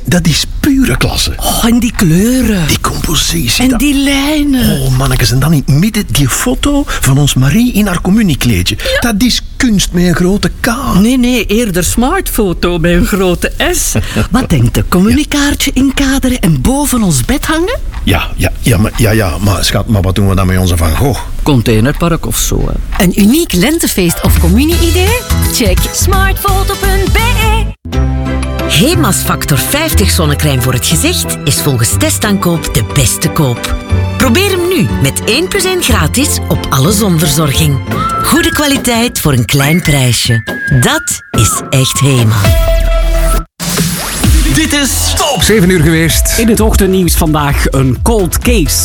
Dat is pure klasse. Oh, en die kleuren. Die compositie. En die lijnen. Oh, mannetjes, en dan in het midden die foto van ons Marie in haar communiekleedje. Ja. Dat is kunst met een grote K. Nee, eerder smartfoto met een grote S. Wat denkt de? Communicaartje inkaderen en boven ons bed hangen? Ja, maar schat, maar wat doen we dan met onze Van Gogh? Containerpark of zo, hè. Een uniek lentefeest of communie-idee? Check smartfoto.be. Hema's Factor 50 zonnecrème voor het gezicht is volgens testaankoop de beste koop. Probeer hem nu met 1 + 1 gratis op alle zonverzorging. Goede kwaliteit voor een klein prijsje. Dat is echt Hema. Dit is Top 7 uur geweest. In het ochtendnieuws vandaag een cold case.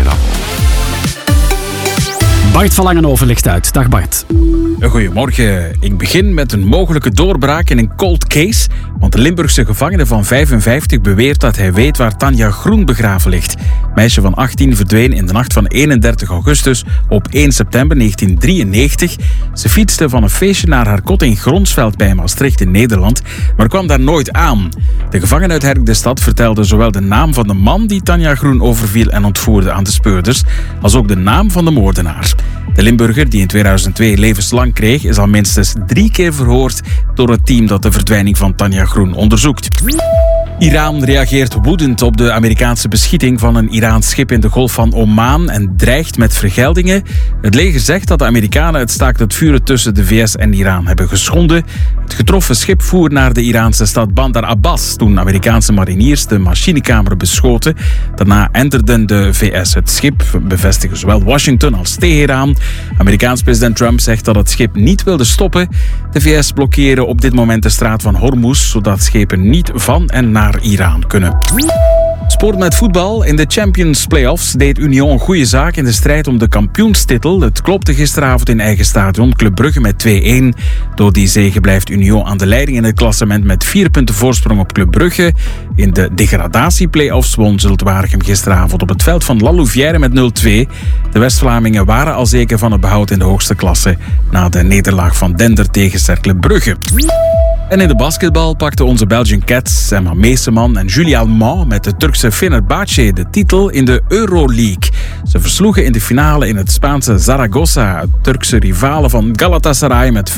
Bart van Langenhoven ligt uit. Dag Bart. Goedemorgen. Ik begin met een mogelijke doorbraak in een cold case. Want de Limburgse gevangene van 55 beweert dat hij weet waar Tanja Groen begraven ligt. Meisje van 18 verdween in de nacht van 31 augustus op 1 september 1993. Ze fietste van een feestje naar haar kot in Gronsveld bij Maastricht in Nederland, maar kwam daar nooit aan. De gevangene uit Herk-de-Stad vertelde zowel de naam van de man die Tanja Groen overviel en ontvoerde aan de speurders, als ook de naam van de moordenaar. De Limburger, die in 2002 levenslang kreeg, is al minstens 3 keer verhoord door het team dat de verdwijning van Tanja Groen onderzoekt. Iran reageert woedend op de Amerikaanse beschieting van een Iraans schip in de Golf van Oman en dreigt met vergeldingen. Het leger zegt dat de Amerikanen het staakt het vuren tussen de VS en Iran hebben geschonden. Het getroffen schip voer naar de Iraanse stad Bandar Abbas toen Amerikaanse mariniers de machinekamer beschoten. Daarna enterden de VS het schip, bevestigen zowel Washington als Teheran. Amerikaans president Trump zegt dat het schip niet wilde stoppen. De VS blokkeren op dit moment de straat van Hormuz, zodat schepen niet van en naar Iran kunnen. Sport met voetbal. In de Champions Playoffs deed Union een goede zaak in de strijd om de kampioenstitel. Het klopte gisteravond in eigen stadion Club Brugge met 2-1. Door die zege blijft Union aan de leiding in het klassement met 4 punten voorsprong op Club Brugge. In de degradatieplayoffs won Zulte Waregem gisteravond op het veld van La Louvière met 0-2. De West-Vlamingen waren al zeker van het behoud in de hoogste klasse na de nederlaag van Dender tegen Cercle Brugge. En in de basketbal pakten onze Belgian Cats, Emma Meeseman en Julia Alman met de Turkse Fenerbahce de titel in de Euroleague. Ze versloegen in de finale in het Spaanse Zaragoza het Turkse rivale van Galatasaray met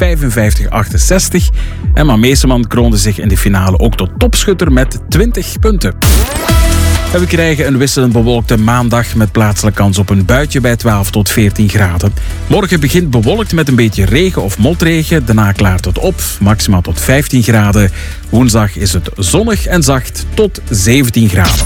55-68. Emma Meeseman kroonde zich in de finale ook tot topschutter met 20 punten. En we krijgen een wisselend bewolkte maandag met plaatselijk kans op een buitje bij 12 tot 14 graden. Morgen begint bewolkt met een beetje regen of motregen. Daarna klaart het op, maximaal tot 15 graden. Woensdag is het zonnig en zacht tot 17 graden.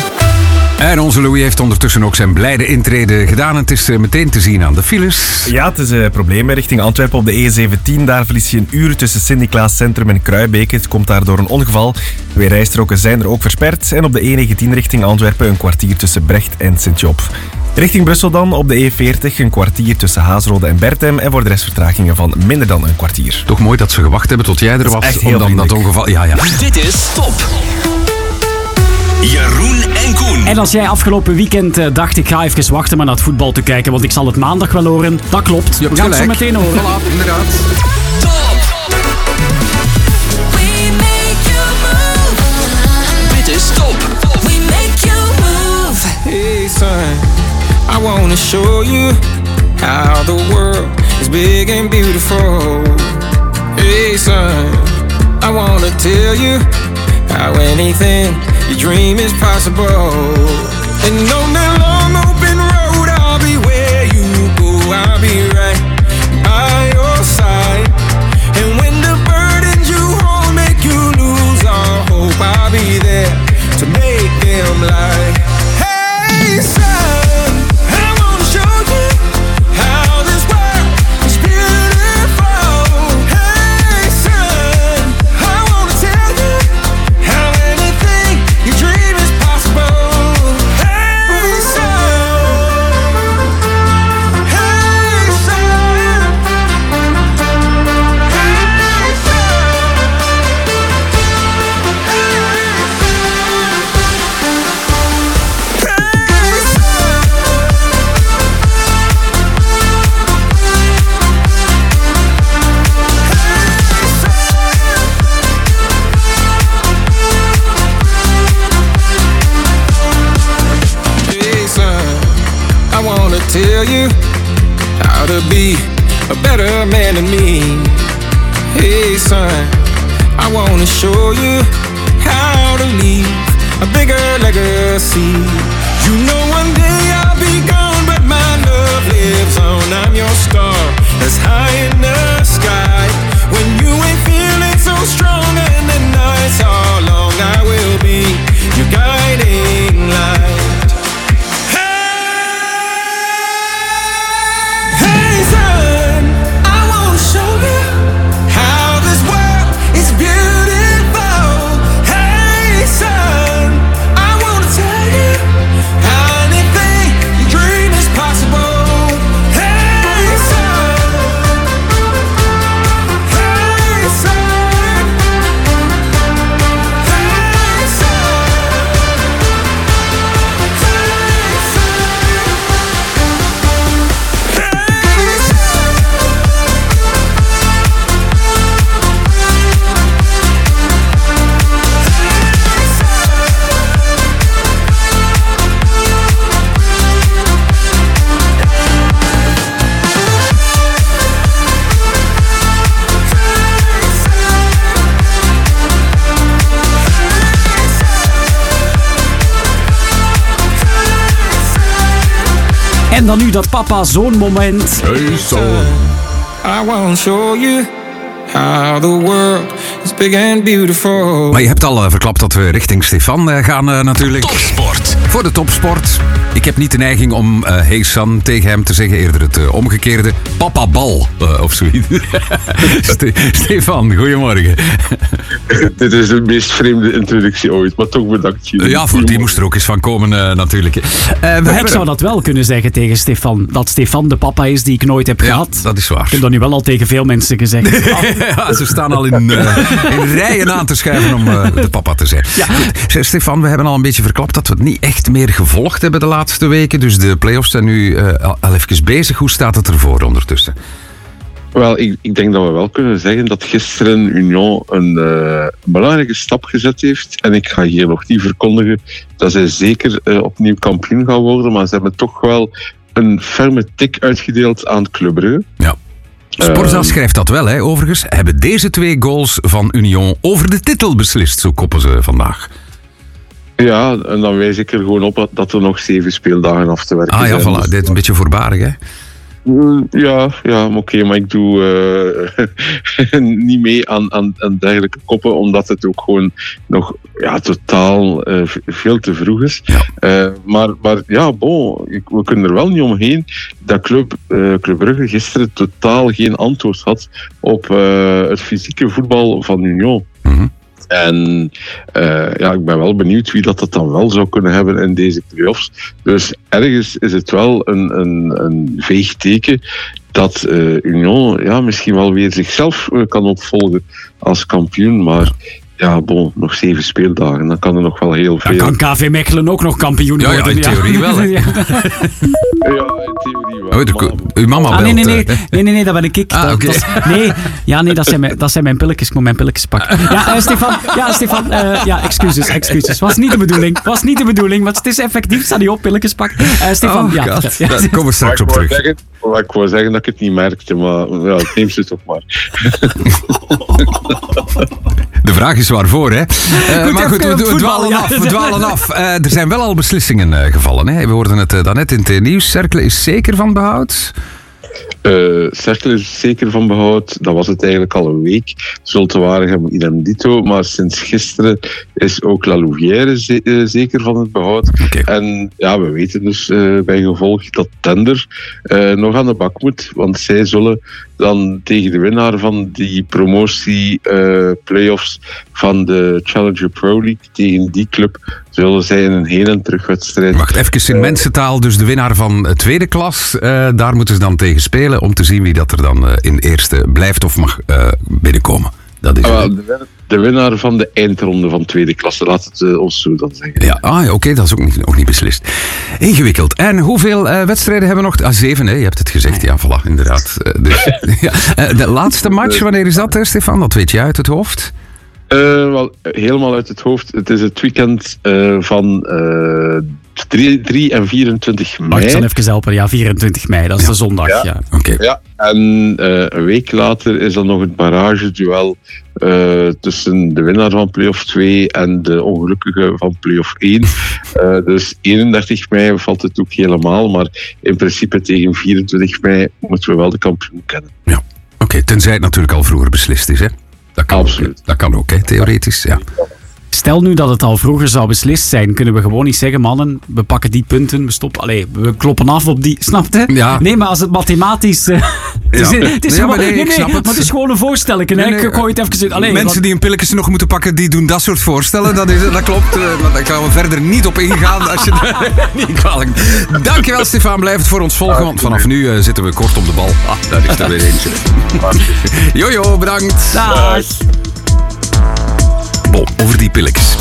En onze Louis heeft ondertussen ook zijn blijde intrede gedaan. Het is meteen te zien aan de files. Ja, het is een probleem richting Antwerpen op de E17. Daar verlies je een uur tussen Sint-Niklaas Centrum en Kruibeke. Het komt daar door een ongeval. 2 rijstroken zijn er ook versperd. En op de E19 richting Antwerpen een kwartier tussen Brecht en Sint-Job. Richting Brussel dan op de E40 een kwartier tussen Haasrode en Berthem. En voor de rest vertragingen van minder dan een kwartier. Toch mooi dat ze gewacht hebben tot jij er was. Echt heel om dan dat ongeval... Ja. Dit is Top. Jeroen en Koen. En als jij afgelopen weekend dacht ik ga even wachten maar naar het voetbal te kijken, want ik zal het maandag wel horen. Dat klopt. Je hebt we gaan het zo gelijk. meteen horen. Voilà, inderdaad. Top. We make you move. Dit is Top. We make you move. Hey son, I wanna show you how the world is big and beautiful. Hey son, I wanna tell you how anything you dream is possible. And on that long open road, I'll be where you go. I'll be right by your side. And when the burdens you hold make you lose all hope, I'll be there to make them lie. Hey son, I wanna show you how this world is beautiful. Hey son, I wanna tell you how anything you dream is possible. tell you how to be a better man than me. Hey son, I wanna show you how to leave a bigger legacy. You know one day I'll be gone, but my love lives on. I'm your star that's high in the sky. When you ain't feeling so strong and the nights are long, I will be your guiding light. Hey son, I wanna show you how this world is beautiful. Hey son, I wanna tell you anything you dream is possible. Hey son, hey son, hey En dan nu dat papa-zoon moment. Hey, zo. I want to show you how the world is big and beautiful. Maar je hebt al verklapt dat we richting Stefan gaan natuurlijk. Topsport. Voor de topsport. Ik heb niet de neiging om hey son tegen hem te zeggen. Eerder het omgekeerde. Papa bal of zoiets. Stefan, goedemorgen. Dit is de meest vreemde introductie ooit, maar toch bedankt jullie. Ja, voor die moest er ook eens van komen natuurlijk. Ik zou dat wel kunnen zeggen tegen Stefan. Dat Stefan de papa is die ik nooit heb gehad. Dat is waar. Ik heb dat nu wel al tegen veel mensen gezegd. Ja, ze staan al in rijen aan te schuiven om de papa te zijn. Ja. Goed, Stefan, we hebben al een beetje verklapt dat we het niet echt meer gevolgd hebben de laatste weken. Dus de play-offs zijn nu al even bezig. Hoe staat het ervoor ondertussen? Wel, ik denk dat we wel kunnen zeggen dat gisteren Union een belangrijke stap gezet heeft. En ik ga hier nog niet verkondigen dat zij zeker opnieuw kampioen gaan worden. Maar ze hebben toch wel een ferme tik uitgedeeld aan Club Brugge. Ja. Sporza schrijft dat wel, hè. Overigens hebben deze 2 goals van Union over de titel beslist. Zo koppen ze vandaag. Ja, en dan wijs ik er gewoon op dat er nog 7 speeldagen af te werken zijn. Ah ja, voilà. Dit is een beetje voorbarig, hè. Ja, oké, maar ik doe niet mee aan dergelijke koppen, omdat het ook gewoon nog totaal veel te vroeg is. Ja. Maar ja, we kunnen er wel niet omheen dat Club Brugge gisteren totaal geen antwoord had op het fysieke voetbal van Union. Mm-hmm. En ik ben wel benieuwd wie dat dan wel zou kunnen hebben in deze play-offs. Dus ergens is het wel een veeg teken dat Union misschien wel weer zichzelf kan opvolgen als kampioen. Maar nog 7 speeldagen, dan kan er nog wel heel veel. Dan kan KV Mechelen ook nog kampioen worden. Ja, in theorie wel. Hè. Ja, in theorie wel. Uw mama belt. Nee, dat ben ik. Okay. Dat zijn mijn pilletjes. Ik moet mijn pilletjes pakken. Stefan. Excuses. Was niet de bedoeling, maar het is effectief. Sta niet op, pilletjes pakken. Stefan, Daar komen we straks op terug. Ik wou zeggen dat ik het niet merkte, maar neem ze toch maar. De vraag is waarvoor, hè? Maar goed, we dwalen af. Er zijn wel al beslissingen gevallen, hè? We hoorden het daarnet in het nieuws. Cercle is zeker van behoud. Cercle is zeker van behoud. Dat was het eigenlijk al een week. Zulte Waregem idem dito. Maar sinds gisteren is ook La Louvière zeker van het behoud. Okay. En we weten dus bij gevolg dat Tender nog aan de bak moet. Want zij zullen dan tegen de winnaar van die promotie play-offs van de Challenger Pro League, tegen die club, zullen zij in een heen- en terugwedstrijd. Wacht, even in mensentaal, dus de winnaar van tweede klas, daar moeten ze dan tegen spelen om te zien wie dat er dan in eerste blijft of mag binnenkomen. Dat is de winnaar van de eindronde van tweede klasse, laat het ons zo dan zeggen. Ja, oké, dat is ook nog niet beslist. Ingewikkeld. En hoeveel wedstrijden hebben we nog? 7, hè? Je hebt het gezegd. Ja, voilà, inderdaad. De laatste match, wanneer is dat, Stefan? Dat weet je uit het hoofd? Wel, helemaal uit het hoofd. Het is het weekend van 3 en 24 mei. Wacht, ik zal even helpen. Ja, 24 mei, dat is de zondag. Ja. Oké. Ja, en een week later is dan nog het barageduel tussen de winnaar van play-off 2 en de ongelukkige van play-off 1. Dus 31 mei valt het ook helemaal, maar in principe tegen 24 mei moeten we wel de kampioen kennen. Ja, oké. Tenzij het natuurlijk al vroeger beslist is, hè? Dat kan Absoluut. Ook, dat kan ook, hè, theoretisch. Ja. Stel nu dat het al vroeger zou beslist zijn, kunnen we gewoon niet zeggen, mannen, we pakken die punten, we stoppen, we kloppen af op die, snap je? Ja. Nee, maar als het mathematisch... het is Nee, gewoon, maar nee, ik snap het. maar het is gewoon een voorstelletje. Nee, hè? nee, Ik gooi het even in. Allee, Mensen die een pilletje nog moeten pakken, die doen dat soort voorstellen. Dat klopt. Maar daar gaan we verder niet op ingaan. Als je niet kwalijk. Dankjewel, Stefan. Blijf het voor ons volgen, want vanaf nu zitten we kort op de bal. Daar is er weer eentje. Jojo, bedankt. Dag. Bon, over die pilletjes.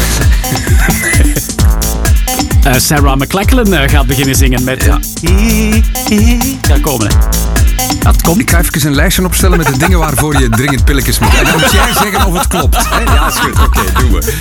Sarah McLachlan gaat beginnen zingen met... Ja, komen hè. Dat komt. Ik ga even een lijstje opstellen met de dingen waarvoor je dringend pilletjes moet. En dan moet jij zeggen of het klopt. Hè? Ja, is goed. Oké, doen we.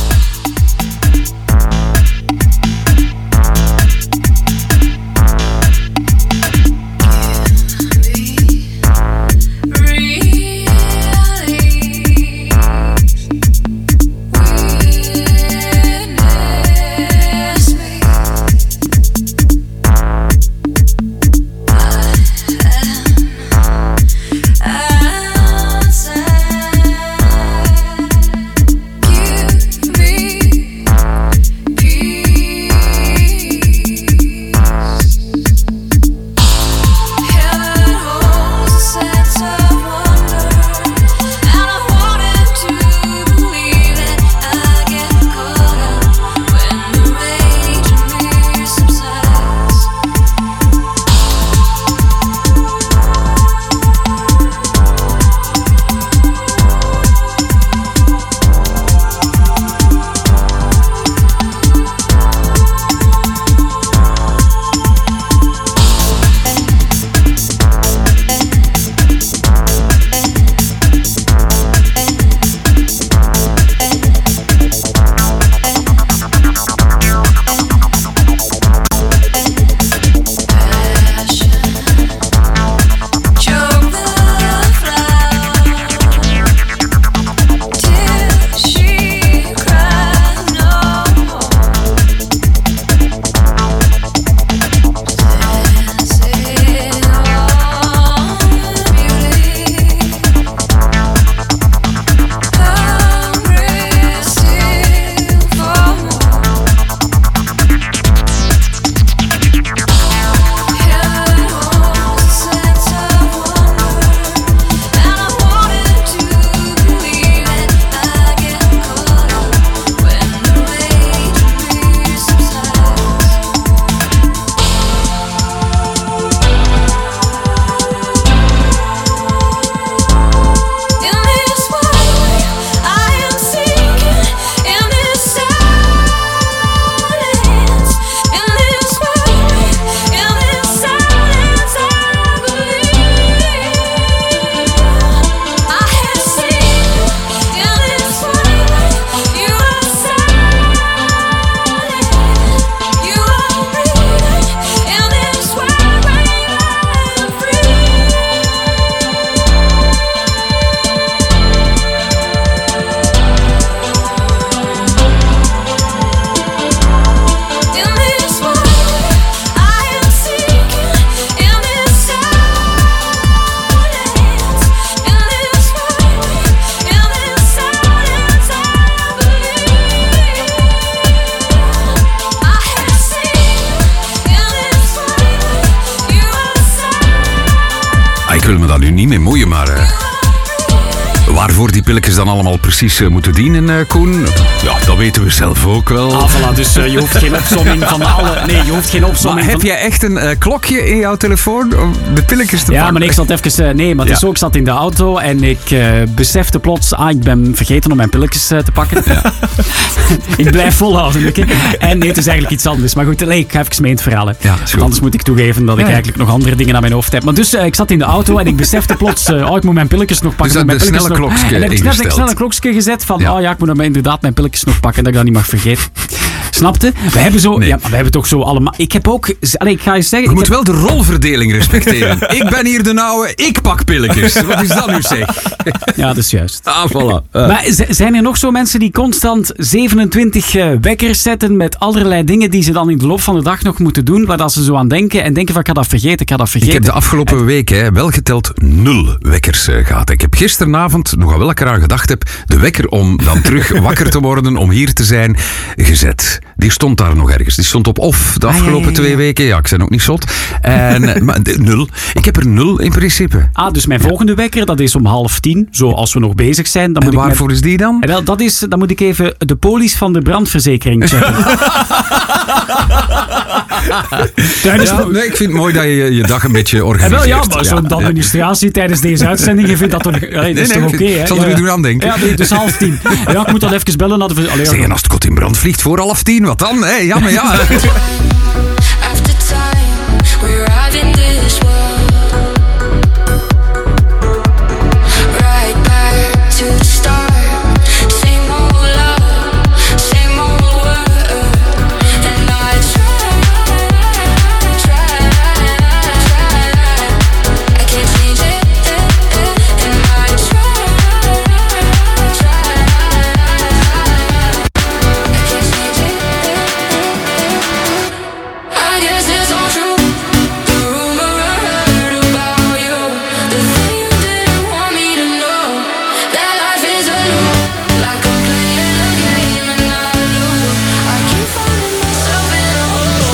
Ik wil me daar nu niet mee moeien, maar waarvoor die pilletjes dan allemaal precies moeten dienen, Koen? Ja, dat weten we zelf ook wel. Ah, voilà, dus je hoeft geen opsomming van alle... Nee, je hoeft geen opsomming maar heb jij echt een klokje in jouw telefoon om de pilletjes te pakken? Ja, maar ik zat even... nee, maar het is ook, ik zat in de auto en ik besefte plots... ik ben vergeten om mijn pilletjes te pakken. Ja. Ik blijf volhouden, oké? En nee, het is eigenlijk iets anders. Maar goed, ik ga even mee in het verhaal. Hè. Ja, want anders moet ik toegeven dat ik eigenlijk nog andere dingen aan mijn hoofd heb. Maar dus, ik zat in de auto en ik besefte plots... ik moet mijn pilletjes nog pakken. Dus dat een snelle klokje en heb ik snel een klokje gezet van... ik moet inderdaad mijn pilletjes nog pakken, dat ik dat niet mag vergeten. Snapte? We hebben zo... Nee. Ja, maar we hebben toch zo allemaal... Ik heb ook... ik ga je zeggen... Je moet wel de rolverdeling respecteren. Ik ben hier de nauwe, ik pak pilletjes. Wat is dat nu zeg? Ja, dat is juist. Voilà. Maar zijn er nog zo mensen die constant 27 wekkers zetten met allerlei dingen die ze dan in de loop van de dag nog moeten doen, waar dat ze zo aan denken en denken van ik ga dat vergeten. Ik heb de afgelopen week wel geteld 0 wekkers gehad. Ik heb gisteravond, nog aan welke eraan gedacht heb, de wekker om dan terug wakker te worden, om hier te zijn, gezet. Die stond daar nog ergens. Die stond op off de afgelopen 2 weken. Ja, ik ben ook niet zot. Maar 0. Ik heb er 0 in principe. Dus mijn volgende wekker, dat is om 9:30. Zo als we nog bezig zijn. Dan en waarvoor is die dan? Wel, dan moet ik even de polis van de brandverzekering checken. Nee, ik vind het mooi dat je je dag een beetje organiseert. Ja, maar zo'n administratie tijdens deze uitzending, je vindt dat toch, dat is toch oké? Ik zal er u doen aan denken. Ja, dus 9:30. Ja, ik moet dan even bellen naar de... Zeg, en als het kot in brand vliegt voor 9:30, wat dan? Hey, ja, maar ja. After time, we arrive in this world. Right back to the start. Same old love, same old word. And I try. I can't change it. And I try. I can't change it. I guess it's all true. The rumor I heard about you, the thing you didn't want me to know, that life is a loop, like I'm playing a game and I lose. I keep finding myself in a hole.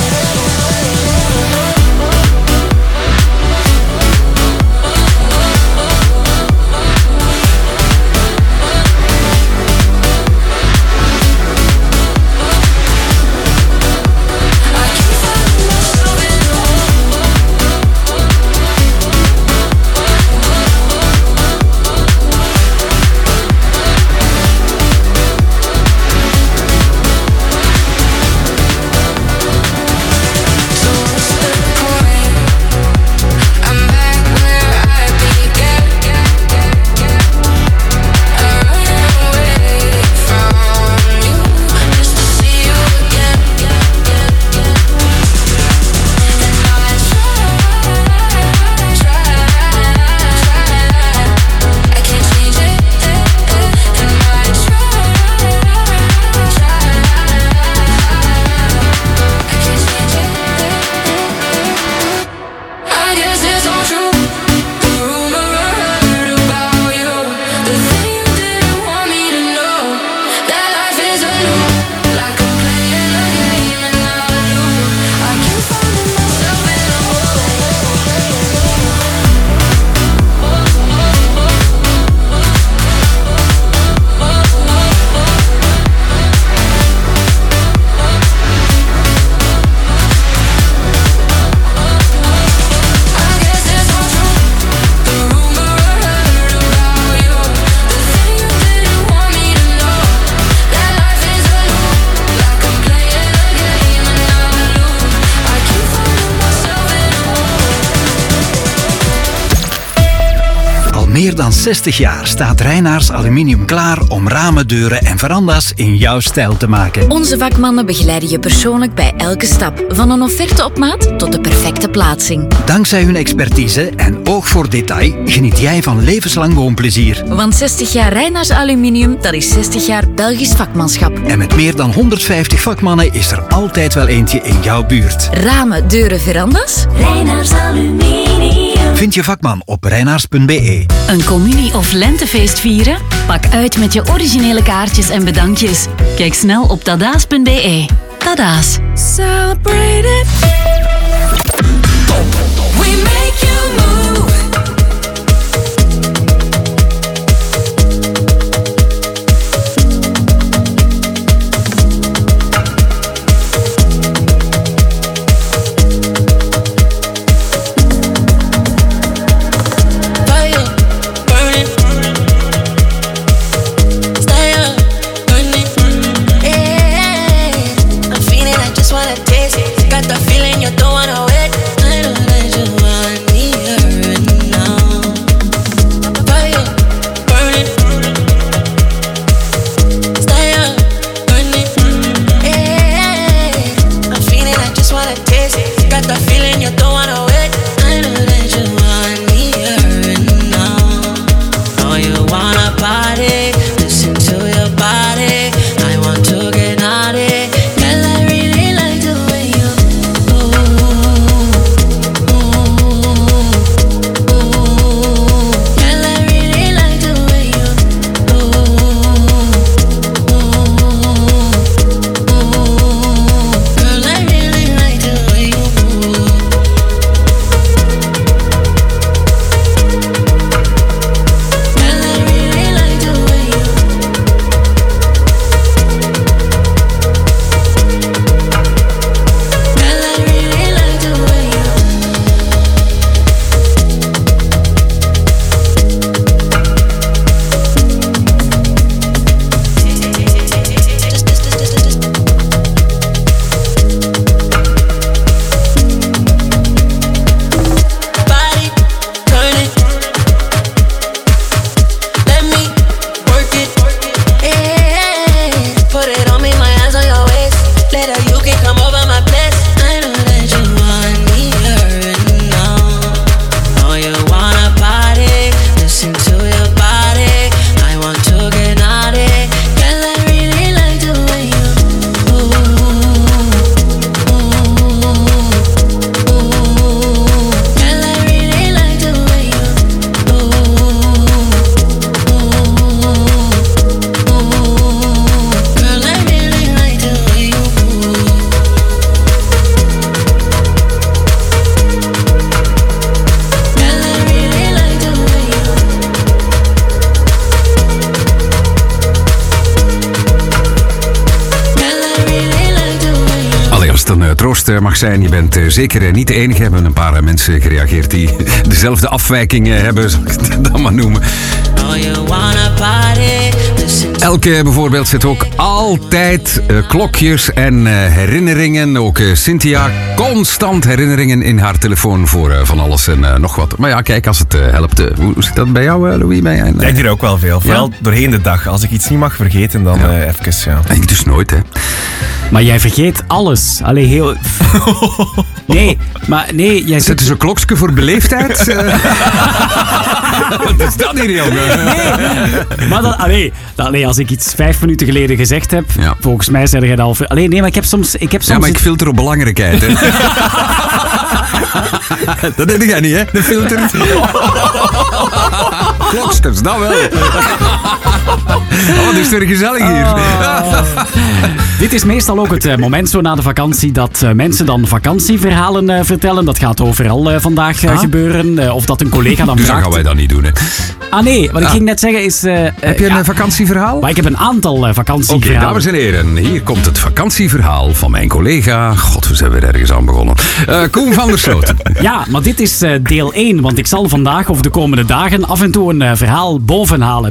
Meer dan 60 jaar staat Reinaars Aluminium klaar om ramen, deuren en veranda's in jouw stijl te maken. Onze vakmannen begeleiden je persoonlijk bij elke stap. Van een offerte op maat tot de perfecte plaatsing. Dankzij hun expertise en oog voor detail geniet jij van levenslang woonplezier. Want 60 jaar Reinaars Aluminium, dat is 60 jaar Belgisch vakmanschap. En met meer dan 150 vakmannen is er altijd wel eentje in jouw buurt. Ramen, deuren, veranda's? Reinaars Aluminium. Vind je vakman op reinaars.be. Een communie- of lentefeest vieren? Pak uit met je originele kaartjes en bedankjes. Kijk snel op dadaas.be. Dadaas. Celebrate it. We make you move. Got the feeling you're doing enthousiast mag zijn. Je bent zeker niet de enige. Er hebben een paar mensen gereageerd die dezelfde afwijkingen hebben, zal ik het dan maar noemen. Elke bijvoorbeeld zit ook altijd klokjes en herinneringen. Ook Cynthia, constant herinneringen in haar telefoon voor van alles en nog wat. Maar ja, kijk, als het helpt. Hoe zit dat bij jou, Louis? Ik denk hier ook wel veel. Vooral doorheen de dag. Als ik iets niet mag vergeten, dan even, ja. Ik dus nooit, hè. Maar jij vergeet alles. Allee, heel... Nee, maar nee... Jij zet dus een klokje voor beleefdheid? Wat is dat hier, jongen? Nee, maar allee, als ik iets 5 minuten geleden gezegd heb, volgens mij zei jij dat al... Allee, nee, maar ik heb soms... Ja, maar ik filter op belangrijkheid, hè. Dat deed jij niet, hè? De filter. Kloksters, dat wel. Oh, het is weer gezellig hier. Dit is meestal ook het moment zo na de vakantie dat mensen dan vakantieverhalen vertellen. Dat gaat overal vandaag gebeuren. Of dat een collega dan dus vraagt... dat gaan wij dat niet doen, hè? Ah nee, wat ik ging net zeggen is... heb je een vakantieverhaal? Maar ik heb een aantal vakantieverhalen. Oké, dames en heren, hier komt het vakantieverhaal van mijn collega. God, we zijn weer ergens aan begonnen. Koen van der Sloot. Ja, maar dit is deel 1, want ik zal vandaag of de komende dagen af en toe een verhaal bovenhalen.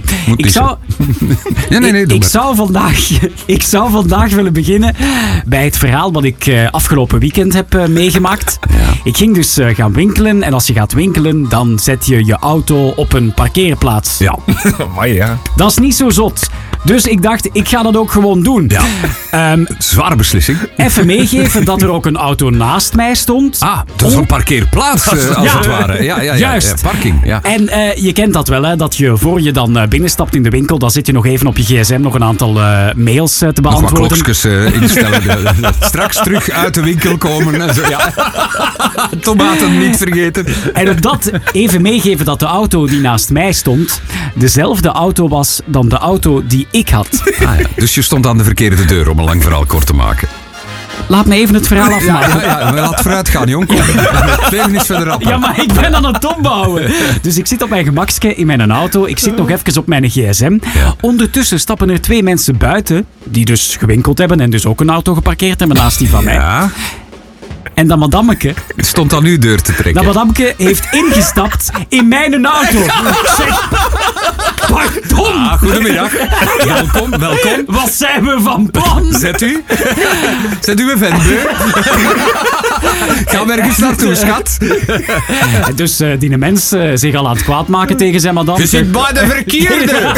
Ik zou vandaag willen beginnen bij het verhaal wat ik afgelopen weekend heb meegemaakt. Ja. Ik ging dus gaan winkelen en als je gaat winkelen, dan zet je je auto op een parkeerplaats. Ja. Maar ja. Dat is niet zo zot. Dus ik dacht, ik ga dat ook gewoon doen. Ja. Zware beslissing. Even meegeven dat er ook een auto naast mij stond. Ah, dat is een parkeerplaats als het ware. Ja, juist. Ja, parking. Ja. En je kent dat wel, hè, dat je voor je dan binnenstapt in de winkel, dan zit je nog even op je gsm nog een aantal mails te beantwoorden. Nog wat klokjes instellen. Straks terug uit de winkel komen. En zo, ja. Tomaten niet vergeten. En op dat even meegeven dat de auto die naast mij stond, dezelfde auto was dan de auto die ik had. Ah, ja. Dus je stond aan de verkeerde deur, om een lang verhaal kort te maken. Laat me even het verhaal afmaken. Ja, laat vooruit gaan, jong. Even niet verder op. Ja, maar ik ben aan het opbouwen. Dus ik zit op mijn gemakske in mijn auto. Ik zit nog even op mijn gsm. Ja. Ondertussen stappen er 2 mensen buiten, die dus gewinkeld hebben en dus ook een auto geparkeerd hebben naast die van mij. Ja. En dat madameke... stond aan uw deur te trekken. Dat madameke heeft ingestapt in mijn auto. Zeg... Pardon. Goedemiddag. Welkom. Wat zijn we van plan? Zet u een vendeur. Gaan we ergens naartoe, schat? Dus die mens zich al aan het kwaad maken tegen zijn madame. Je zit bij de verkeerde.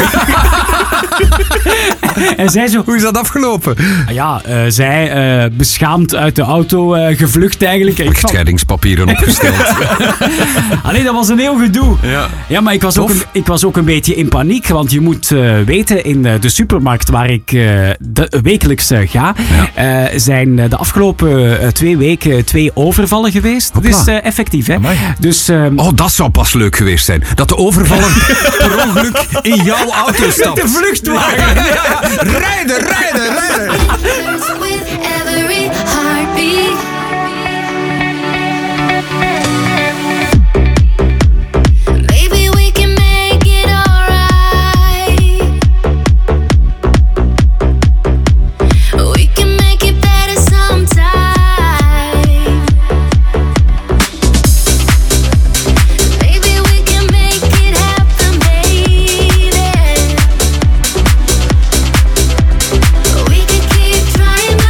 En zij zo... Hoe is dat afgelopen? Ja, zij beschaamd uit de auto gevlucht eigenlijk. Echtscheidingspapieren opgesteld. Allee, dat was een heel gedoe. Ja, maar ik was ook een beetje in paniek. Want je moet weten, in de supermarkt waar ik wekelijks ga, zijn de afgelopen 2 weken 2 overvallen geweest. Dat is effectief, hè. Dus, dat zou pas leuk geweest zijn. Dat de overvaller per ongeluk in jouw auto stapt. De vluchtwagen. Rijden. We can keep trying.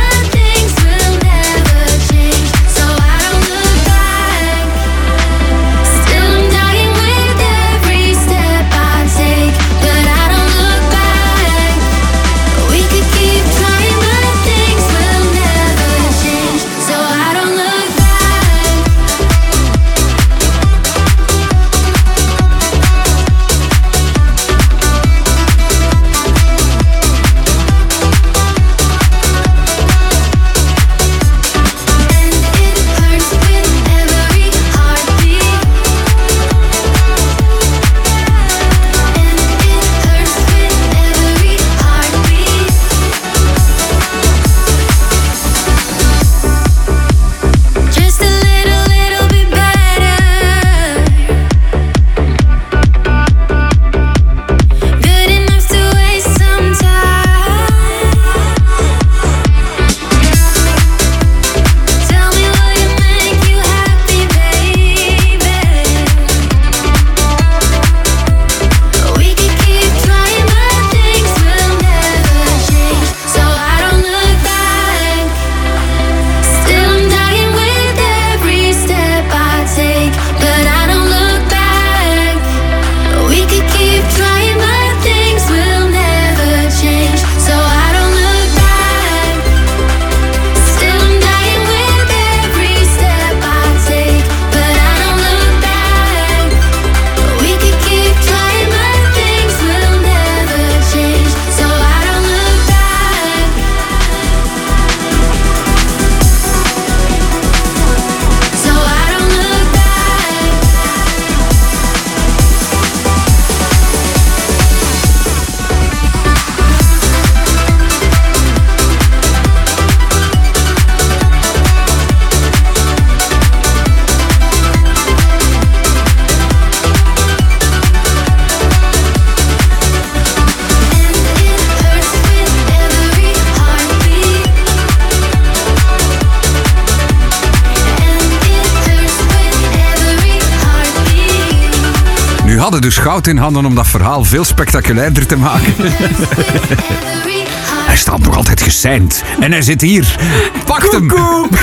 hadden dus goud in handen om dat verhaal veel spectaculairder te maken. Hij staat nog altijd geseind. En hij zit hier. Pakt hem.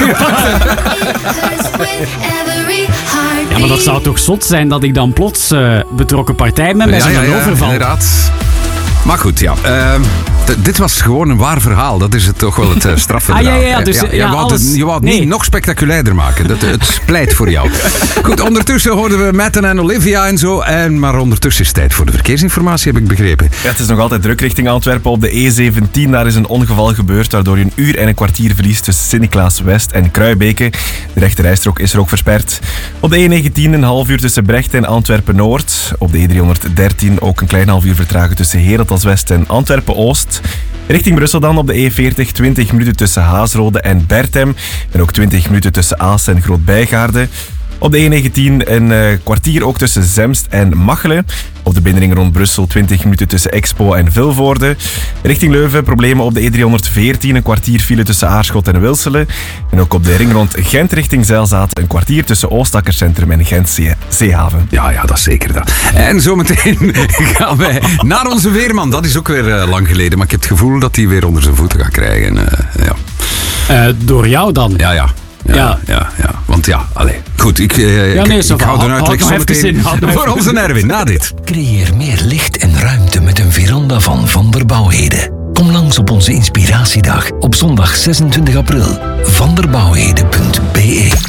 Ja, maar dat zou toch zot zijn dat ik dan plots betrokken partij ben bij zo'n overval. Inderdaad. Maar goed, ja. Dit was gewoon een waar verhaal. Dat is het toch wel het strafverhaal. Je wou het niet nog spectaculairder maken. Het pleit voor jou. Goed, ondertussen hoorden we Matten en Olivia en zo. Maar ondertussen is het tijd voor de verkeersinformatie, heb ik begrepen. Ja, het is nog altijd druk richting Antwerpen op de E17. Daar is een ongeval gebeurd, waardoor je een uur en een kwartier verliest tussen Sint-Niklaas-West en Kruibeke. De rechterrijstrook is er ook versperd. Op de E19 een half uur tussen Brecht en Antwerpen-Noord. Op de E313 ook een klein half uur vertragen tussen Herentals-West en Antwerpen-Oost. Richting Brussel dan op de E40 20 minuten tussen Haasrode en Berthem. En ook 20 minuten tussen Aalst en Groot-Bijgaarde. Op de E19 een kwartier ook tussen Zemst en Machelen. Op de binnenring rond Brussel 20 minuten tussen Expo en Vilvoorde. Richting Leuven problemen op de E314. Een kwartier file tussen Aarschot en Wilselen. En ook op de ring rond Gent richting Zijlzaat. Een kwartier tussen Oostakkerscentrum en Gent-Zeehaven. Ja, dat is zeker dat. En zometeen gaan wij naar onze weerman. Dat is ook weer lang geleden. Maar ik heb het gevoel dat hij weer onder zijn voeten gaat krijgen. Door jou dan? Ja. Want goed, ik hou de uitleg zo meteen voor onze Erwin, na dit. Creëer meer licht en ruimte met een veranda van Van der Bouwheden. Kom langs op onze inspiratiedag op zondag 26 april. vanderbouwheden.be.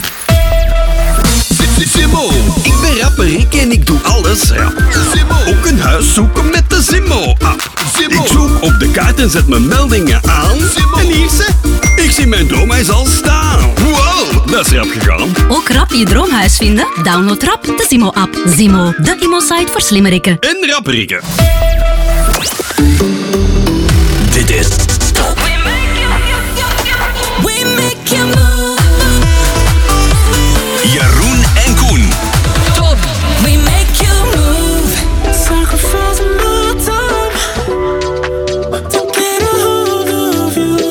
Zimmo, ik ben rapper Rick en ik doe alles rap. Zimmo, ook een huis zoeken met de Zimmo-app. Ik zoek op de kaart en zet mijn meldingen aan. Zimmo. En hier ze, ik zie mijn droomhuis al staan. Wow, dat is rap gegaan. Ook rap je droomhuis vinden? Download rap de Zimmo-app. Zimmo, de immo-site voor slimmerikken. En rapperikken. Dit is Top. We make you move. Jeroen en Koen. Top. We make you move. Sacrifice my time to get a hold of you.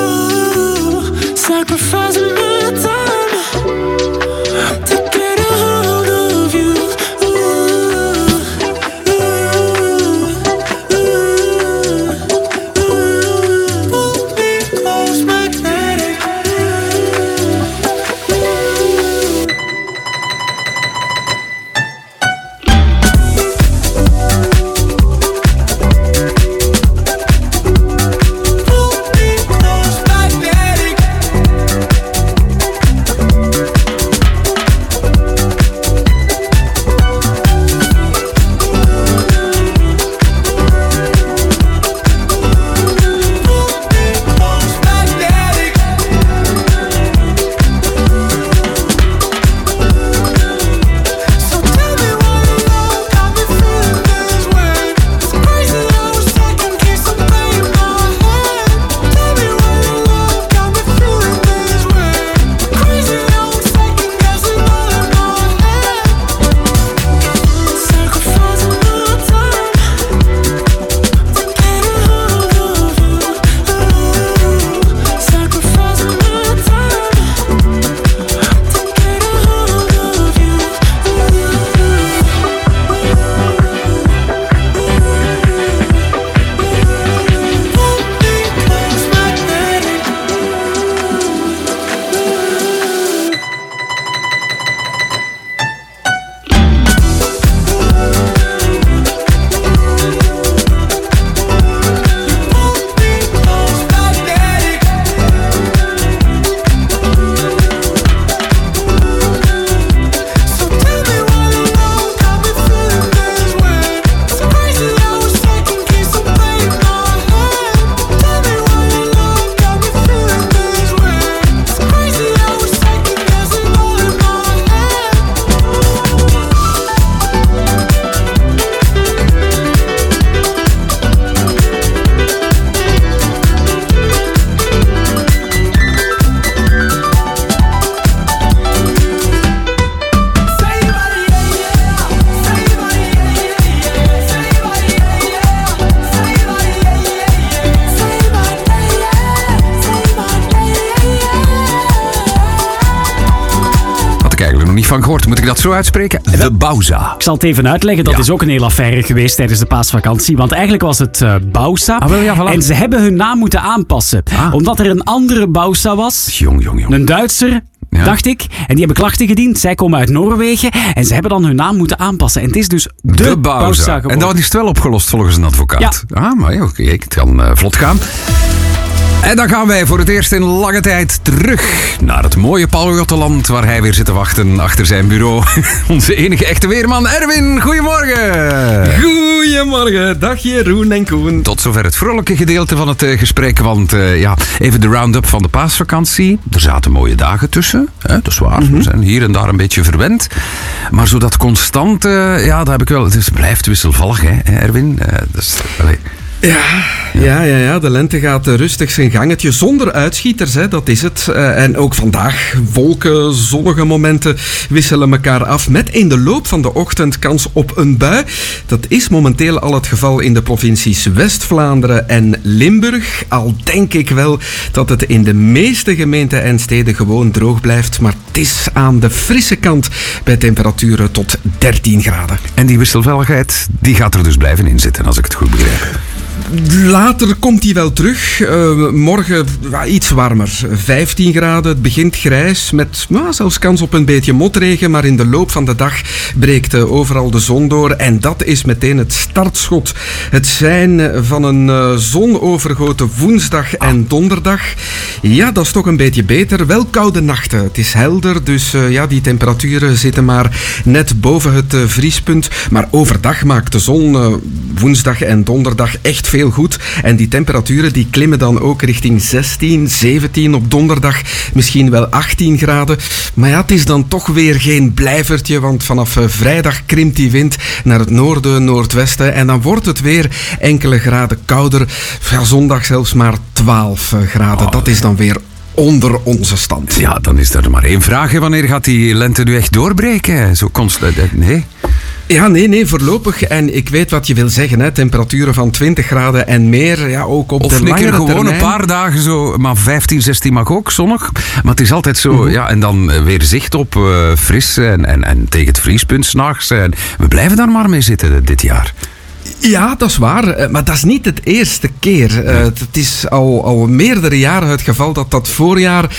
Sacrifice my time to get a hold of you. eigenlijk nog niet van gehoord. Moet ik dat zo uitspreken? De Bauza. Ik zal het even uitleggen. Dat is ook een hele affaire geweest tijdens de paasvakantie. Want eigenlijk was het Bauza. Voilà. En ze hebben hun naam moeten aanpassen. Omdat er een andere Bauza was. Jong. Een Duitser. Ja. Dacht ik. En die hebben klachten gediend. Zij komen uit Noorwegen. En ze hebben dan hun naam moeten aanpassen. En het is dus de Bauza geworden. En dat is het wel opgelost volgens een advocaat. Ja. Maar ja, oké, het kan vlot gaan. En dan gaan wij voor het eerst in lange tijd terug naar het mooie Paljottenland, waar hij weer zit te wachten achter zijn bureau. Onze enige echte weerman Erwin, goedemorgen. Goedemorgen, dag Jeroen en Koen. Tot zover het vrolijke gedeelte van het gesprek, want even de round-up van de paasvakantie. Er zaten mooie dagen tussen, dat is waar. We zijn hier en daar een beetje verwend. Maar zo dat constante, dat heb ik wel. Het blijft wisselvallig, hè Erwin? Ja, de lente gaat rustig zijn gangetje zonder uitschieters, hè, dat is het. En ook vandaag, wolken, zonnige momenten wisselen elkaar af met in de loop van de ochtend kans op een bui. Dat is momenteel al het geval in de provincies West-Vlaanderen en Limburg. Al denk ik wel dat het in de meeste gemeenten en steden gewoon droog blijft, maar het is aan de frisse kant bij temperaturen tot 13 graden. En die wisselvalligheid, die gaat er dus blijven in zitten, als ik het goed begrijp. Later komt hij wel terug. Morgen iets warmer. 15 graden. Het begint grijs met zelfs kans op een beetje motregen. Maar in de loop van de dag breekt overal de zon door. En dat is meteen het startschot. Het zijn van een zonovergoten woensdag en donderdag. Ja, dat is toch een beetje beter. Wel koude nachten. Het is helder. Dus die temperaturen zitten maar net boven het vriespunt. Maar overdag maakt de zon woensdag en donderdag echt veel goed. En die temperaturen die klimmen dan ook richting 16, 17 op donderdag. Misschien wel 18 graden. Maar ja, het is dan toch weer geen blijvertje. Want vanaf vrijdag krimpt die wind naar het noorden, noordwesten. En dan wordt het weer enkele graden kouder. Ja, zondag zelfs maar 12 graden. Dat is dan weer onder onze stand. Ja, dan is er maar één vraag. Wanneer gaat die lente nu echt doorbreken? Zo constant. Nee. Ja, nee, voorlopig. En ik weet wat je wil zeggen, hè. Temperaturen van 20 graden en meer. Ja, ook op de langere termijn. Of gewoon een paar dagen zo, maar 15, 16 mag ook, zonnig. Maar het is altijd zo, en dan weer zicht op fris en tegen het vriespunt 's nachts. We blijven daar maar mee zitten dit jaar. Ja, dat is waar. Maar dat is niet het eerste keer. Het is al meerdere jaren het geval dat voorjaar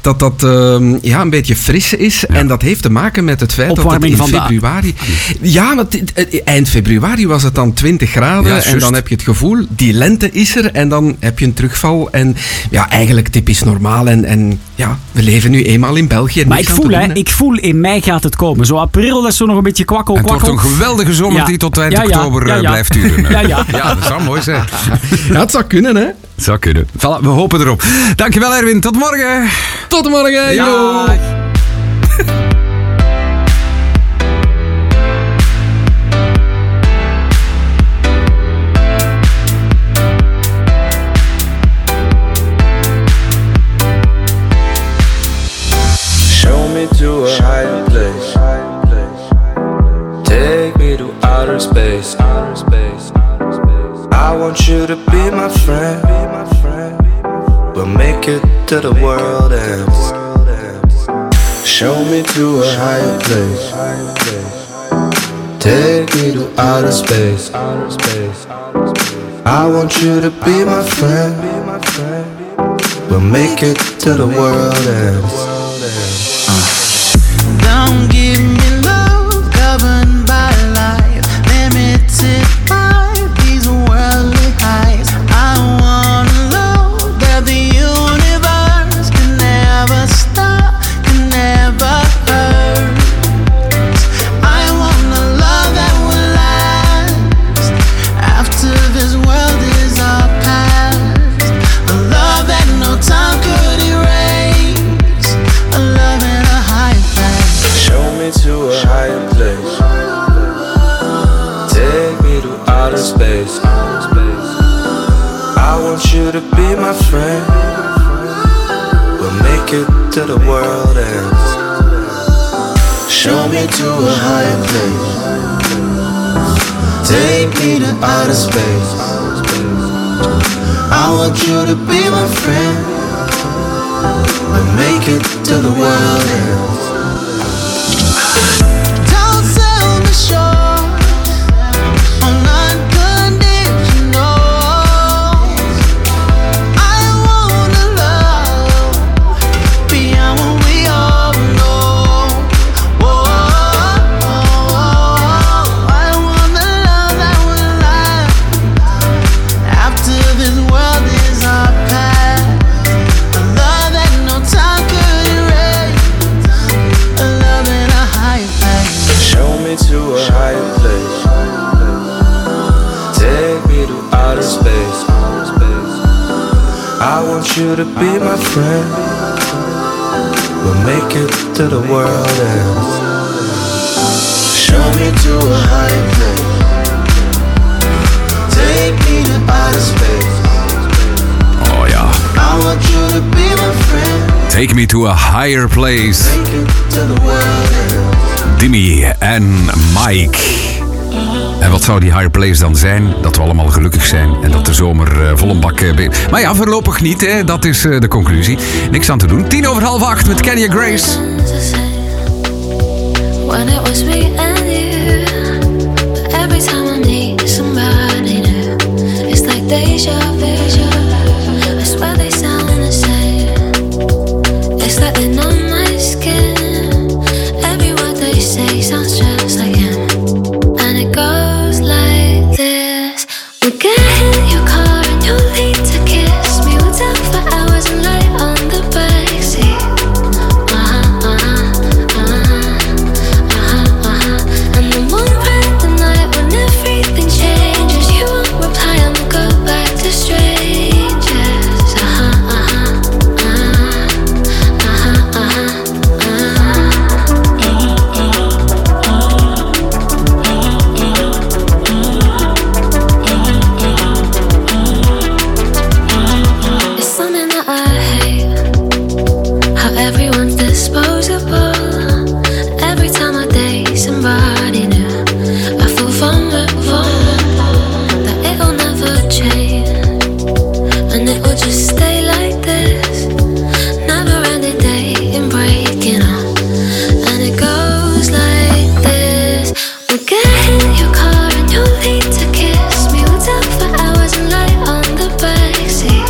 een beetje fris is. Ja. En dat heeft te maken met het feit dat het in februari... Ja, want eind februari was het dan 20 graden. Ja, en dan heb je het gevoel, die lente is er. En dan heb je een terugval. En ja, eigenlijk typisch normaal. En we leven nu eenmaal in België. Maar ik voel in mei gaat het komen. Zo april, dat is zo nog een beetje kwakkel. Het wordt een geweldige zomer die tot eind oktober blijft. Ja, dat zou mooi zijn. Ja, het zou kunnen, hè? Het zou kunnen. Voilà, we hopen erop. Dankjewel, Erwin. Tot morgen. Tot morgen. Ja. Show me to a higher place. Take me to outer space. I want you to be my friend. We'll make it to the world ends. Show me to a higher place. Take me to outer space. I want you to be my friend. We'll make it to the world ends. Don't give me love governed by life, limited by these worldly highs. I wanna know that the universe can never stop, can never hurt. I want a love that will last after this world is our past. A love that no time could erase. A love in a high place. Show me to a higher place. Take me to outer space. I want you to be my friend. We'll make it to the world ends. Show me to a higher place. Take me to outer space. I want you to be my friend. We'll make it to the world ends. want you to be my friend. We'll make it to the world ends. Show me to a higher place. Take me to outer space. Oh ja. I want you to be my friend. Take me to a higher place. Take it to the world ends. Dimmy en Mike. En wat zou die higher place dan zijn? Dat we allemaal gelukkig zijn en dat de zomer vol een bak... Maar ja, voorlopig niet, hè. Dat is de conclusie. Niks aan te doen. 7:10 met Kenya Grace. When it was me and you, but every time I need somebody new, it's like deja vu. I swear they sound the same. It's like they know my skin. Every word they say sounds just like him. And it goes like this. We get in your car and you need to kiss me. We'll talk for hours and lay on the backseat. And then one random night when everything changes, you won't reply and we'll go back to strangers. It's something that I hate, how everyone's disposable. Every time I date somebody new, I feel vulnerable, that it'll never change, and it will just stay like this. Never ending dating, breaking up, and it goes like this. We get in your car and you need to kiss me. We'll talk for hours and lie on the backseat.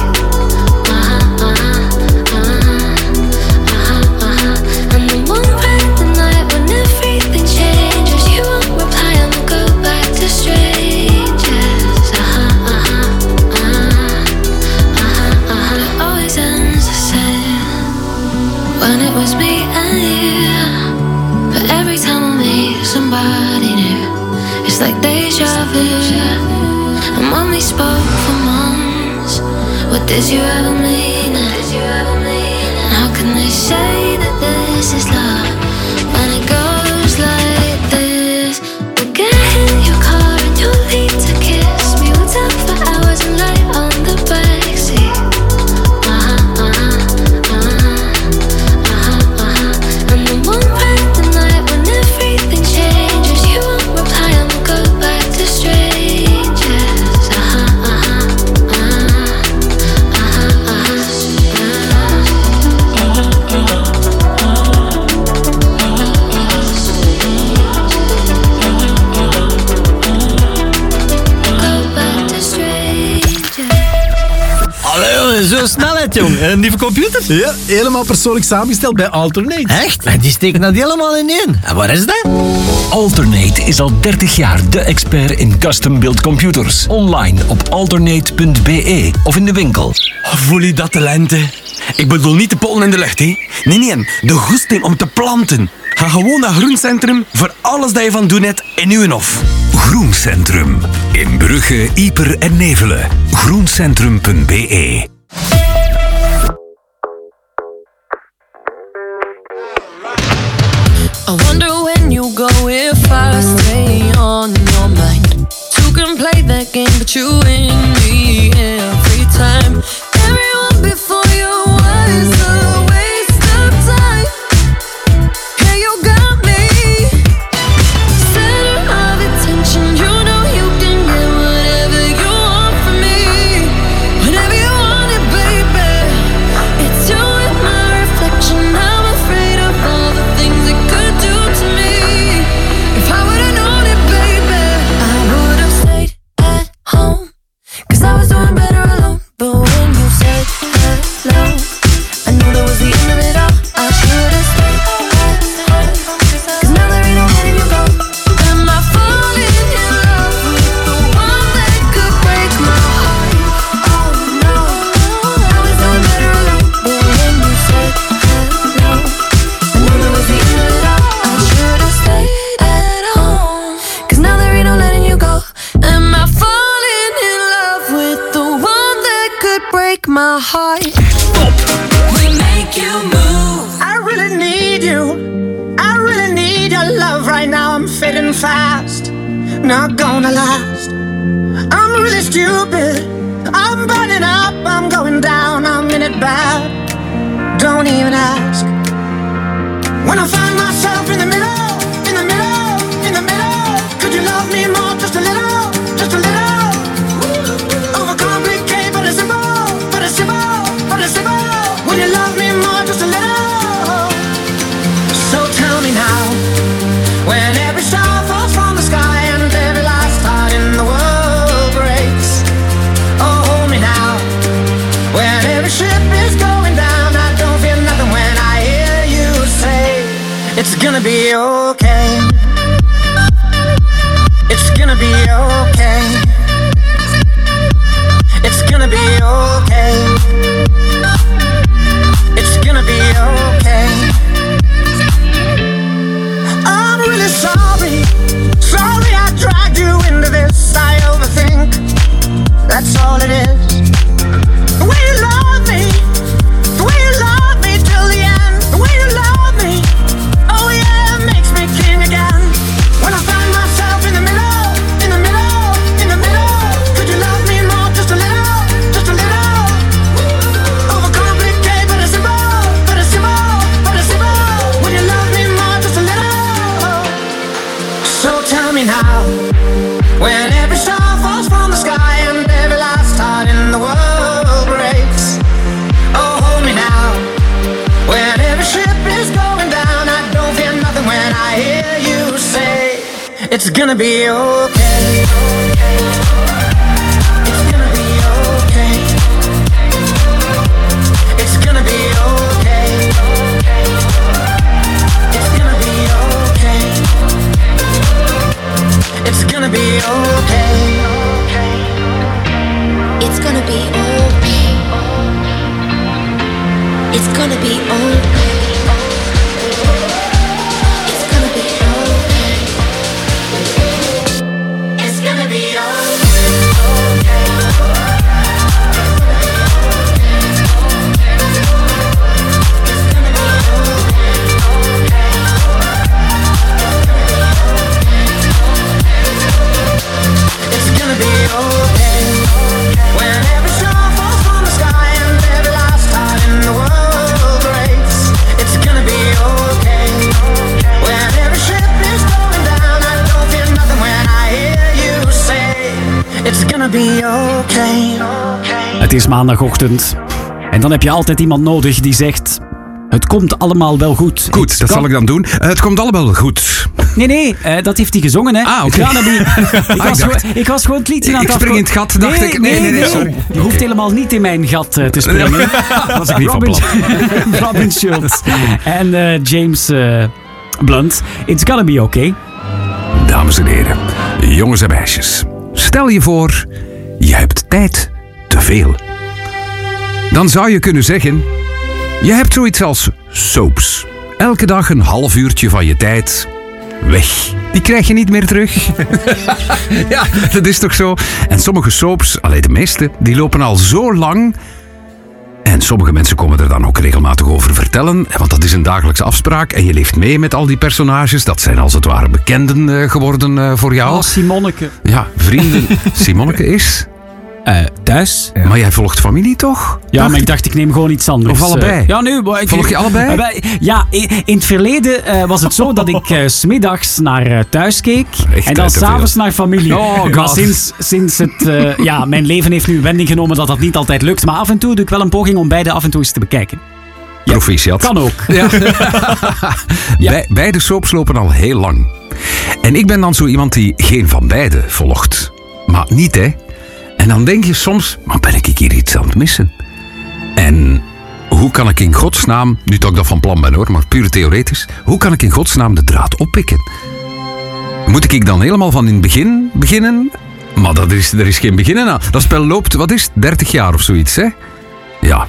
And then one random night when everything changes, you won't reply and we'll go back to strangers. It always ends the same when it was me and you. But every time I meet somebody new, it's like deja vu. And when we spoke for months, what did you ever mean? And how can they say that this is love when it goes like this? We get in your car and you need to kiss me. We'll talk for hours and lie on the backseat. And then one random night when everything changes, you won't reply and we'll go back to strangers. Allee, zo snelheid, jong. En die computer? Ja, helemaal persoonlijk samengesteld bij Alternate. Echt? En die steken dat helemaal in één. En waar is dat? Alternate is al 30 jaar de expert in custom-built computers. Online op alternate.be of in de winkel. Voel je dat, de lente? Ik bedoel niet de pollen in de lucht, hè? Nee, de goesting om te planten. Ga gewoon naar Groencentrum voor alles dat je van doen hebt in uw hof. Groencentrum. In Brugge, Ieper en Nevelen. Groencentrum.be. I wonder when you go if I stay on your mind. Two can play that game, but you win me every time. Everyone before you was a waste of time. Yeah, you got me. Center of attention, you know you can get whatever you want from me. Whenever you want it, baby. It's you and my reflection. I'm afraid of all the things it could do to me. If I would've known it, baby, I would've stayed at home. 'Cause my heart. We make you move. I really need you. I really need your love right now. I'm fading fast, not gonna last. I'm really stupid. I'm burning up, I'm going down, I'm in it bad. Don't even ask. When I find myself in the middle, in the middle, in the middle, could you love me more, just a little, just a little? Overcomplicate, but it's simple, but it's simple, but it's simple. Would you love me more, just a little? So tell me now, when every star falls from the sky and every last heart in the world breaks. Oh, hold me now, when every ship is going down, I don't feel nothing when I hear you say, it's gonna be okay. It's gonna be okay. It's gonna be okay. It's gonna be okay. I'm really sorry. Sorry I dragged you into this. I overthink. That's all it is. The way you love me. The way you love me till the end. The way you love me. Oh yeah, it makes me king again. When I find myself in the middle, in the middle, in the middle. Could you love me more, just a little, just a little? Overcomplicate, but it's simple, but it's simple, but it's simple. Would you love me more, just a little? So tell me now, when every star falls from the sky and every last heart in the world breaks. Oh, hold me now, when every ship is going down, I don't feel nothing when I hear you say, it's gonna be okay. It's gonna be okay. It's gonna be okay. It's gonna be okay. It's gonna be okay. It's gonna be okay. It's gonna be okay. It's gonna be okay. It's gonna be It's gonna be okay. When every star falls from the sky and every last heart in the world breaks. It's gonna be okay. When every ship is going down, I don't feel nothing when I hear you say, it's gonna be okay. Het is maandagochtend. En dan heb je altijd iemand nodig die zegt... Het komt allemaal wel goed. Goed, dat zal ik dan doen. Het komt allemaal wel goed. Nee, dat heeft hij gezongen, hè. Ah, oké. Ik was gewoon het liedje aan het Ik spring in het gat, dacht ik. Nee, sorry. Je hoeft helemaal niet in mijn gat te springen. Was ik niet van plan. Robin Schulz en James Blunt. It's gonna be okay. Dames en heren, jongens en meisjes. Stel je voor, je hebt tijd te veel. Dan zou je kunnen zeggen... Je hebt zoiets als soaps. Elke dag een half uurtje van je tijd weg. Die krijg je niet meer terug. Ja, dat is toch zo? En sommige soaps, de meeste, die lopen al zo lang. En sommige mensen komen er dan ook regelmatig over vertellen. Want dat is een dagelijkse afspraak. En je leeft mee met al die personages. Dat zijn als het ware bekenden geworden voor jou. Oh, Simonneke. Ja, vrienden. Simonneke is... thuis. Ja. Maar jij volgt familie toch? Ja, maar ik dacht, ik neem gewoon iets anders. Of allebei? Ja, nee, Volg je allebei? Ja, in het verleden was het zo dat ik 's middags naar thuis keek. Echt en dan te veel. s'avonds naar familie. Oh, maar God. sinds het... mijn leven heeft nu een wending genomen dat dat niet altijd lukt. Maar af en toe doe ik wel een poging om beide af en toe eens te bekijken. Proficiat. Kan ook. Ja. Beide soaps lopen al heel lang. En ik ben dan zo iemand die geen van beide volgt. Maar niet, hè. En dan denk je soms, maar ben ik hier iets aan het missen? En hoe kan ik in godsnaam, nu dat ik dat van plan ben hoor, maar puur theoretisch, hoe kan ik in godsnaam de draad oppikken? Moet ik dan helemaal van in het begin beginnen? Maar er is geen beginnen aan. Dat spel loopt, 30 jaar of zoiets, hè? Ja.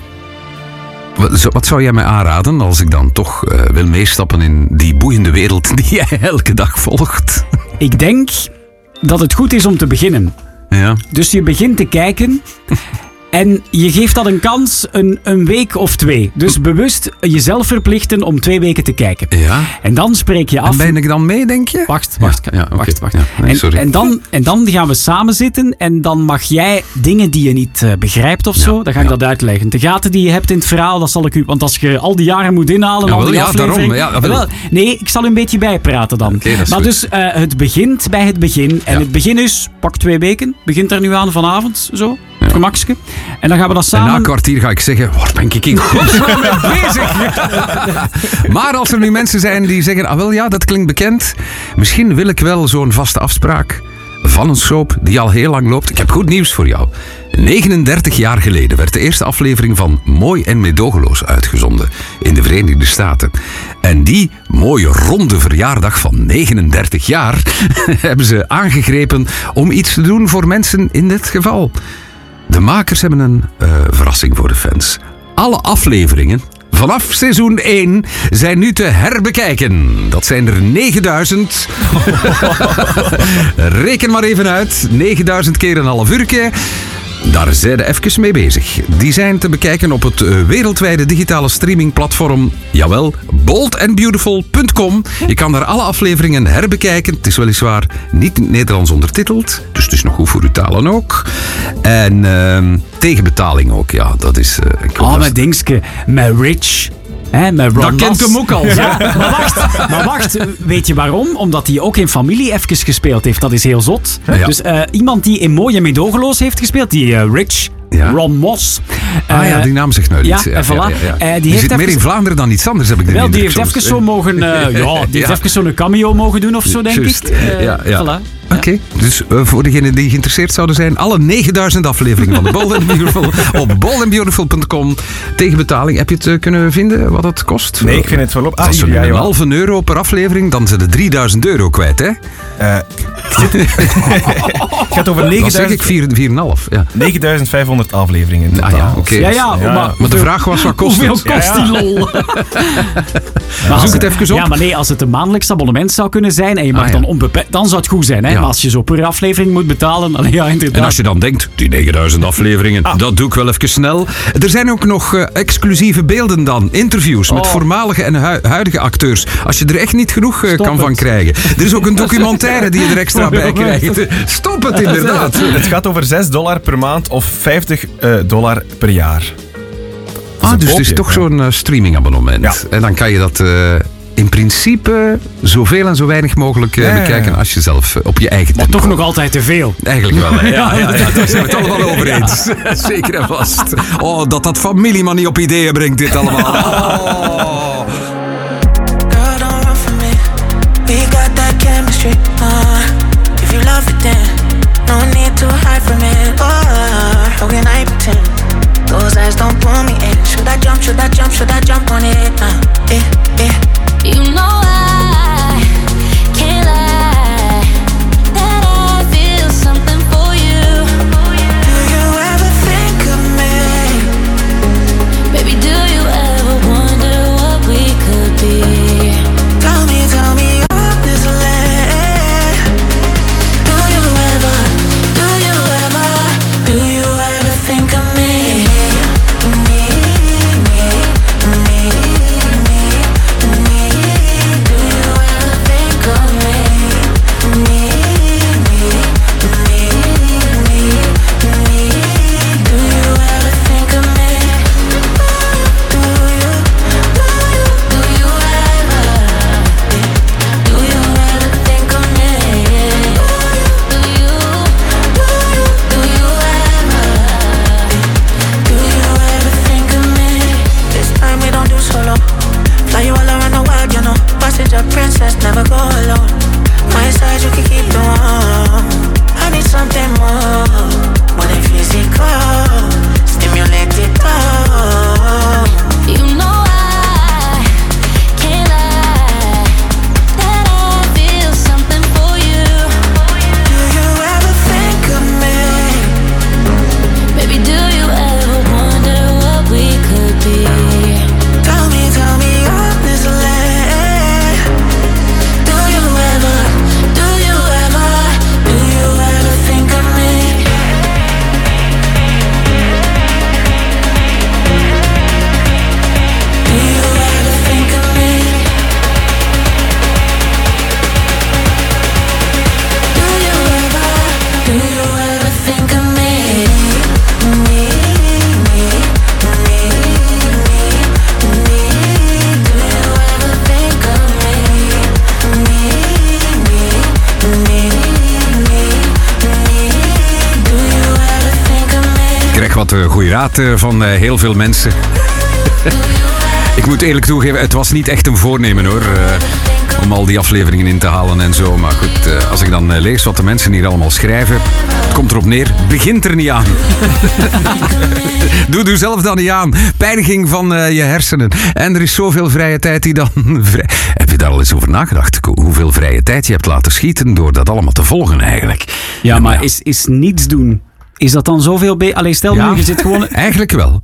Wat zou jij mij aanraden als ik dan toch wil meestappen in die boeiende wereld die jij elke dag volgt? Ik denk dat het goed is om te beginnen. Ja. Dus je begint te kijken En je geeft dat een kans een week of 2. Dus bewust jezelf verplichten om 2 weken te kijken. Ja. En dan spreek je af... En ben ik dan mee, denk je? Wacht. Ja, oké. Wacht. Ja, nee, sorry. En dan gaan we samen zitten en dan mag jij dingen die je niet begrijpt of zo, dan ga ik dat uitleggen. De gaten die je hebt in het verhaal, dat zal ik u... Want als je al die jaren moet inhalen, al die afleveringen... Daarom. Nee, ik zal u een beetje bijpraten dan. Okay, maar dus het begint bij het begin. En het begin is, pak 2 weken. Begint er nu aan vanavond, zo. Gemakske. En dan gaan we dat samen... En na een kwartier ga ik zeggen, waar ben ik in godsnaam mee bezig? Maar als er nu mensen zijn die zeggen, dat klinkt bekend. Misschien wil ik wel zo'n vaste afspraak van een soap die al heel lang loopt. Ik heb goed nieuws voor jou. 39 jaar geleden werd de eerste aflevering van Mooi en Meedogenloos uitgezonden in de Verenigde Staten. En die mooie ronde verjaardag van 39 jaar hebben ze aangegrepen om iets te doen voor mensen in dit geval. De makers hebben een verrassing voor de fans. Alle afleveringen vanaf seizoen 1 zijn nu te herbekijken. Dat zijn er 9000. Reken maar even uit. 9000 keer een half uurtje. Daar zijn ze even mee bezig. Die zijn te bekijken op het wereldwijde digitale streamingplatform, jawel, boldandbeautiful.com. Je kan daar alle afleveringen herbekijken. Het is weliswaar niet Nederlands ondertiteld, dus het is nog goed voor uw talen ook. En tegen betaling ook, ja, dat is... met dingske, met Rich... met Ron dat kent hem ook al. Ja, maar wacht, weet je waarom? Omdat hij ook in Familie even gespeeld heeft. Dat is heel zot. Ja. Dus iemand die in Mooi en Meedogenloos heeft gespeeld, die Rich, Ron Moss. die naam zegt nou iets. Ja, voilà. Ja. Die zit meer in Vlaanderen dan iets anders, heb ik de indruk. Die heeft even zo mogen... die heeft even zo'n cameo mogen doen of zo, denk ik. Voilà. Oké, dus voor degenen die geïnteresseerd zouden zijn, alle 9000 afleveringen van de Bold and Beautiful op boldandbeautiful.com tegen betaling. Heb je het kunnen vinden wat het kost? Nee, ik vind het wel op. Als ze €1,5 per aflevering, dan zijn ze €3000 kwijt, hè? Het gaat over 9000... Dan zeg ik 4,5. Ja. 9500 afleveringen in totaal. Oké. Maar de vraag was, wat kost het? Hoeveel kost die lol? Zoek het even op. Ja, maar nee, als het een maandelijks abonnement zou kunnen zijn en je mag dan onbeperkt, dan zou het goed zijn, hè? Ja. Maar als je zo per aflevering moet betalen, dan inderdaad. En als je dan denkt, die 9000 afleveringen, dat doe ik wel even snel. Er zijn ook nog exclusieve beelden dan. Interviews met voormalige en huidige acteurs. Als je er echt niet genoeg van krijgen. Er is ook een documentaire die je er extra bij krijgt. Stop het inderdaad. Het gaat over $6 per maand of $50 per jaar. Dus het is toch zo'n streamingabonnement. Ja. En dan kan je dat... in principe zoveel en zo weinig mogelijk bekijken als je zelf op je eigen tempo. Maar toch nog altijd te veel. Eigenlijk wel, hè? Ja, daar zijn we het allemaal over eens. Zeker en vast. Oh, dat familieman niet op ideeën brengt, dit allemaal. Oh. Girl, don't run from me. We got that chemistry. If you love it, then no need to hide from it. How can I pretend? Those eyes don't pull me in. Should I jump? Should I jump? Should I jump on it? You know I can't lie that I feel something for you. Do you ever think of me? Baby, do you ever wonder what we could be? Tell me honestly. Do you ever think of me? Do goede raad van heel veel mensen. Ik moet eerlijk toegeven, het was niet echt een voornemen hoor. Om al die afleveringen in te halen en zo. Maar goed, als ik dan lees wat de mensen hier allemaal schrijven. Het komt erop neer, begint er niet aan. Doe zelf dan niet aan. Pijniging van je hersenen. En er is zoveel vrije tijd die dan... Heb je daar al eens over nagedacht? Hoeveel vrije tijd je hebt laten schieten door dat allemaal te volgen eigenlijk? Ja, maar is niets doen... Is dat dan zoveel beter? Allee, stel nu, je zit gewoon... Eigenlijk wel.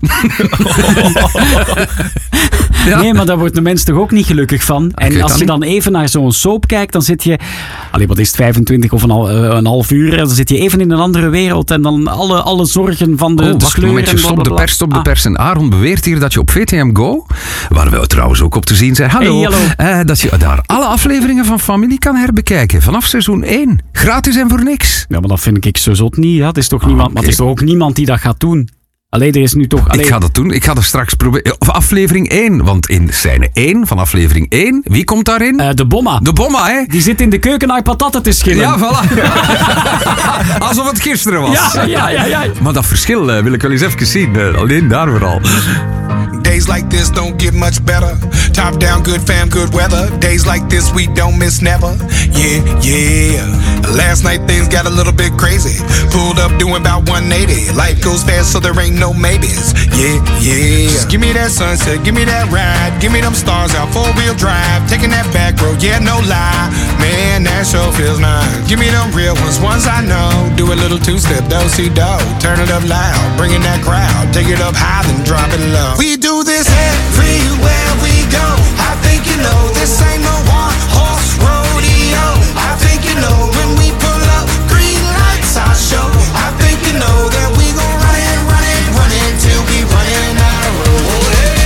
Ja. Nee, maar daar wordt de mens toch ook niet gelukkig van. En als je dan even naar zo'n soap kijkt, dan zit je... Allee, wat is het, 25 of een half uur? Dan zit je even in een andere wereld. En dan alle zorgen van de sleur en momentje, blablabla. stop de pers. En Aaron beweert hier dat je op VTM Go, waar we trouwens ook op te zien zijn, hallo. Dat je daar alle afleveringen van Familie kan herbekijken. Vanaf seizoen 1. Gratis en voor niks. Ja, maar dat vind ik zo zot niet. Ja. Het is toch niemand, maar het is toch ook niemand die dat gaat doen? Allee, er is nu toch... Ik ga dat doen. Ik ga er straks proberen. Of aflevering 1. Want in scène 1 van aflevering 1... Wie komt daarin? De Bomma. De Bomma, hè? Die zit in de keuken naar patatten te schillen. Ja, voilà. Alsof het gisteren was. Ja. Maar dat verschil wil ik wel eens even zien. Alleen daar vooral. Days like this don't get much better. Top down, good fam, good weather. Days like this we don't miss never. Yeah. Last night things got a little bit crazy. Pulled up doing about 180. Life goes fast so there ain't no maybes. Yeah. Just give me that sunset, give me that ride. Give me them stars out, 4-wheel drive. Taking that back road, yeah, no lie. Man, that sure feels nice. Give me them real ones I know. Do a little two-step, do-si-do. Turn it up loud, bring in that crowd. Take it up high, then drop it low. We do this everywhere we go. I think you know this ain't no one-horse rodeo. I think you know when we pull up, green lights our show. I think you know that we gon' run it till we running out of road.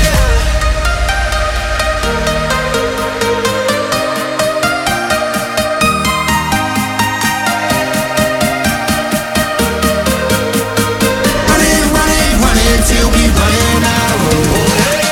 Run it till we running out of road.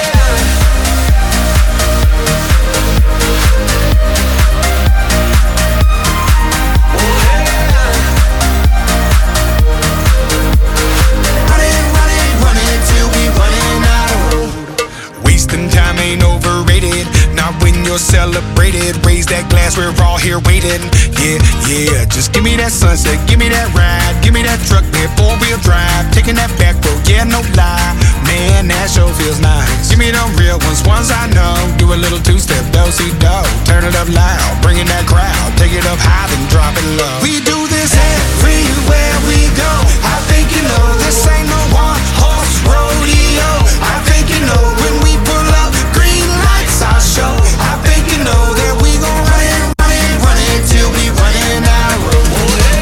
Celebrated, raise that glass, we're all here waiting. Yeah, just give me that sunset, give me that ride, give me that truck, that 4-wheel drive, taking that back road, yeah, no lie, man, that sure feels nice. Give me them real ones I know, do a little two-step, do-si-do, turn it up loud, bring in that crowd, take it up high, then drop it low. We do this everywhere we go, I think you know this ain't no one-horse rodeo. I think you know when we pull up, green lights our show. I think you know that we gon' run it till we running out of road.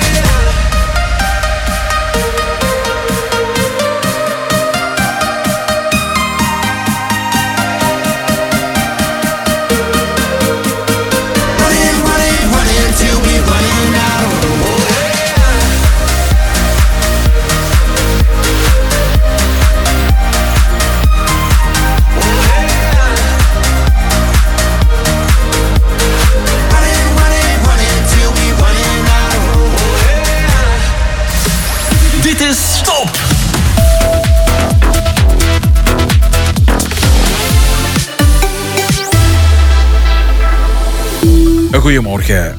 Run it till we running out of road. Dit is Stop! Goedemorgen.